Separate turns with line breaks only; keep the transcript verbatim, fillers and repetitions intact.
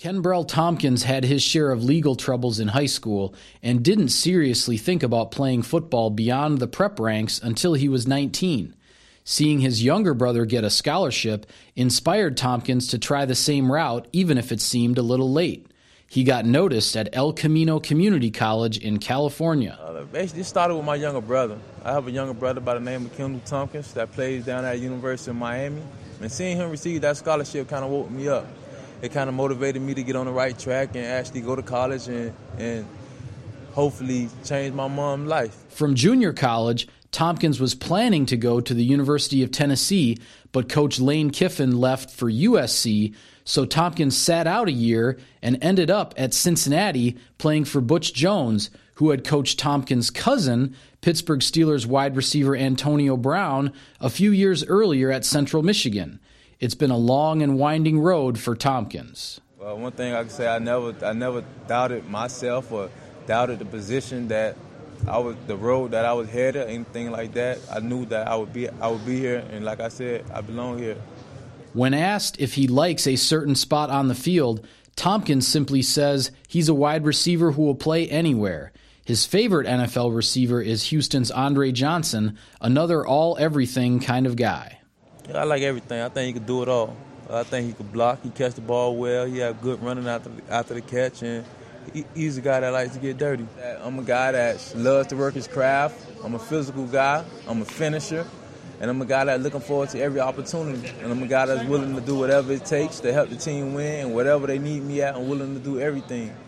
Kenbrell Tompkins had his share of legal troubles in high school and didn't seriously think about playing football beyond the prep ranks until he was nineteen. Seeing his younger brother get a scholarship inspired Tompkins to try the same route, even if it seemed a little late. He got noticed at El Camino Community College in California.
Uh, basically, it started with my younger brother. I have a younger brother by the name of Kendall Tompkins that plays down at University of Miami. And seeing him receive that scholarship kind of woke me up. It kind of motivated me to get on the right track and actually go to college and, and hopefully change my mom's life.
From junior college, Tompkins was planning to go to the University of Tennessee, but Coach Lane Kiffin left for U S C, so Tompkins sat out a year and ended up at Cincinnati playing for Butch Jones, who had coached Tompkins' cousin, Pittsburgh Steelers wide receiver Antonio Brown, a few years earlier at Central Michigan. It's been a long and winding road for Tompkins.
Well, one thing I can say, I never, I never doubted myself or doubted the position that I was, the road that I was headed, anything like that. I knew that I would be, I would be here, and like I said, I belong here.
When asked if he likes a certain spot on the field, Tompkins simply says he's a wide receiver who will play anywhere. His favorite N F L receiver is Houston's Andre Johnson, another all-everything kind of guy.
Yeah, I like everything. I think he could do it all. I think he could block, he catch the ball well, he have good running after the, after the catch, and he, he's a guy that likes to get dirty. I'm a guy that loves to work his craft. I'm a physical guy. I'm a finisher. And I'm a guy that's looking forward to every opportunity. And I'm a guy that's willing to do whatever it takes to help the team win, and whatever they need me at, I'm willing to do everything.